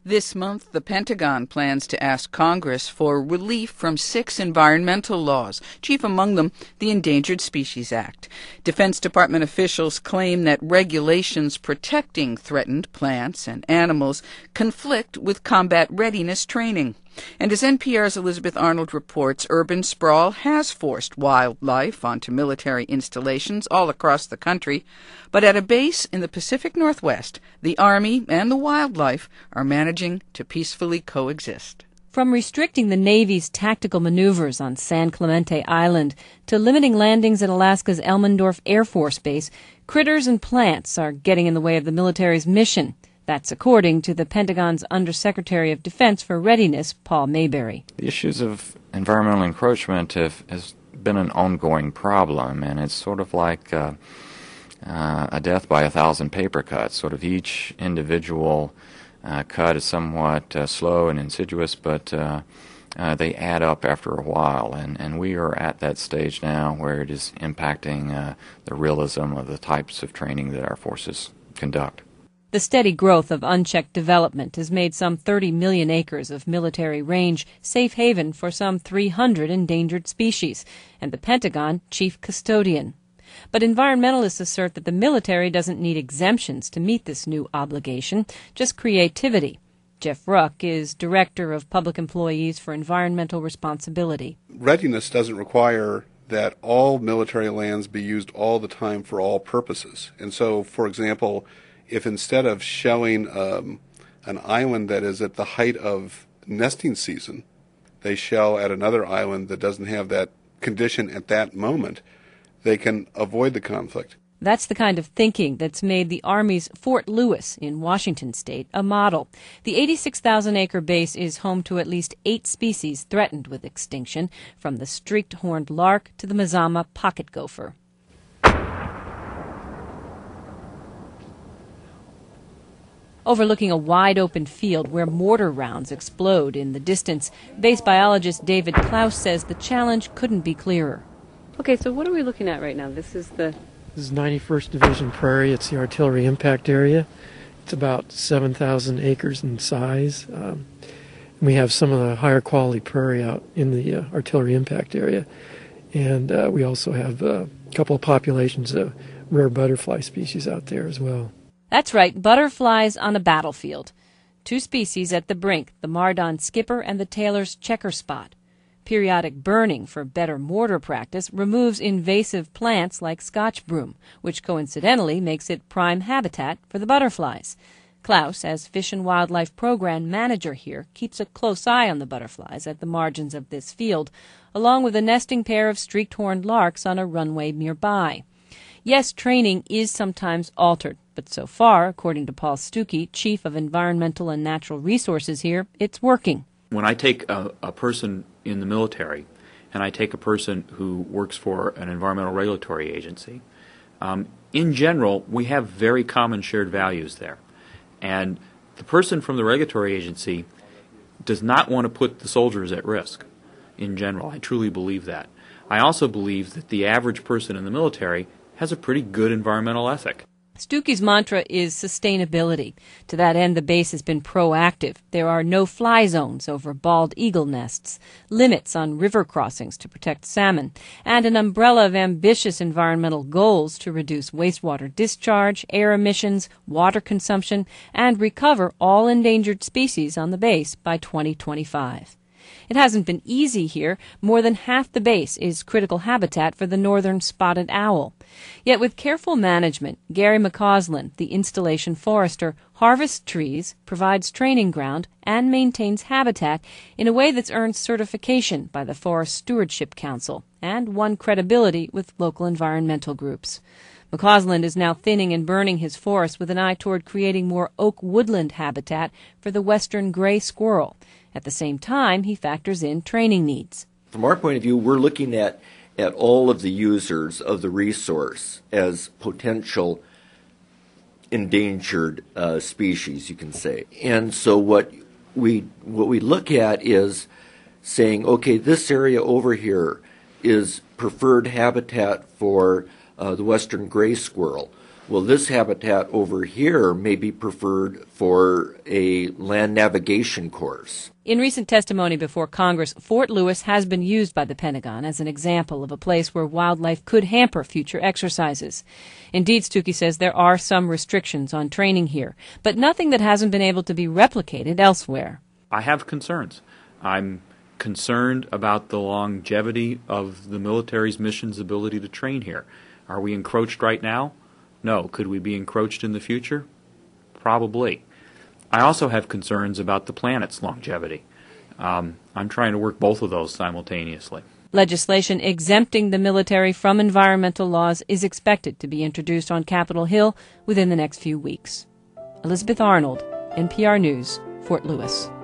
This month, the Pentagon plans to ask Congress for relief from 6 environmental laws, chief among them the Endangered Species Act. Defense Department officials claim that regulations protecting threatened plants and animals conflict with combat readiness training. And as NPR's Elizabeth Arnold reports, urban sprawl has forced wildlife onto military installations all across the country. But at a base in the Pacific Northwest, the Army and the wildlife are managing to peacefully coexist. From restricting the Navy's tactical maneuvers on San Clemente Island to limiting landings at Alaska's Elmendorf Air Force Base, critters and plants are getting in the way of the military's mission. That's according to the Pentagon's Undersecretary of Defense for Readiness, Paul Mayberry. The issues of environmental encroachment has been an ongoing problem, and it's sort of like a death by 1,000 paper cuts. Sort of each individual cut is somewhat slow and insidious, but they add up after a while, and we are at that stage now where it is impacting the realism of the types of training that our forces conduct. The steady growth of unchecked development has made some 30 million acres of military range safe haven for some 300 endangered species, and the Pentagon chief custodian. But environmentalists assert that the military doesn't need exemptions to meet this new obligation, just creativity. Jeff Ruck is Director of Public Employees for Environmental Responsibility. Readiness doesn't require that all military lands be used all the time for all purposes. And so, for example, if instead of shelling an island that is at the height of nesting season, they shell at another island that doesn't have that condition at that moment, they can avoid the conflict. That's the kind of thinking that's made the Army's Fort Lewis in Washington state a model. The 86,000-acre base is home to at least 8 species threatened with extinction, from the streaked horned lark to the Mazama pocket gopher. Overlooking a wide-open field where mortar rounds explode in the distance, base biologist David Klaus says the challenge couldn't be clearer. Okay, so what are we looking at right now? This is 91st Division Prairie. It's the artillery impact area. It's about 7,000 acres in size. We have some of the higher quality prairie out in the artillery impact area. And we also have a couple of populations of rare butterfly species out there as well. That's right, butterflies on a battlefield. 2 species at the brink, the Mardon skipper and the Taylor's checker spot. Periodic burning for better mortar practice removes invasive plants like Scotch broom, which coincidentally makes it prime habitat for the butterflies. Klaus, as Fish and Wildlife Program Manager here, keeps a close eye on the butterflies at the margins of this field, along with a nesting pair of streaked-horned larks on a runway nearby. Yes, training is sometimes altered, but so far, according to Paul Stuckey, Chief of Environmental and Natural Resources here, it's working. When I take a person in the military and I take a person who works for an environmental regulatory agency, in general, we have very common shared values there. And the person from the regulatory agency does not want to put the soldiers at risk, in general. I truly believe that. I also believe that the average person in the military has a pretty good environmental ethic. Stuckey's mantra is sustainability. To that end, the base has been proactive. There are no-fly zones over bald eagle nests, limits on river crossings to protect salmon, and an umbrella of ambitious environmental goals to reduce wastewater discharge, air emissions, water consumption, and recover all endangered species on the base by 2025. It hasn't been easy here. More than half the base is critical habitat for the northern spotted owl. Yet with careful management, Gary McCausland, the installation forester, harvests trees, provides training ground, and maintains habitat in a way that's earned certification by the Forest Stewardship Council and won credibility with local environmental groups. McCausland is now thinning and burning his forest with an eye toward creating more oak woodland habitat for the western gray squirrel. At the same time, he factors in training needs. From our point of view, we're looking at all of the users of the resource as potential endangered species, you can say. And so what we look at is saying, okay, this area over here is preferred habitat for the western gray squirrel. well, this habitat over here may be preferred for a land navigation course. In recent testimony before Congress, Fort Lewis has been used by the Pentagon as an example of a place where wildlife could hamper future exercises. Indeed, Stuckey says there are some restrictions on training here, but nothing that hasn't been able to be replicated elsewhere. I have concerns. I'm concerned about the longevity of the military's mission's ability to train here. Are we encroached right now? No. Could we be encroached in the future? Probably. I also have concerns about the planet's longevity. I'm trying to work both of those simultaneously. Legislation exempting the military from environmental laws is expected to be introduced on Capitol Hill within the next few weeks. Elizabeth Arnold, NPR News, Fort Lewis.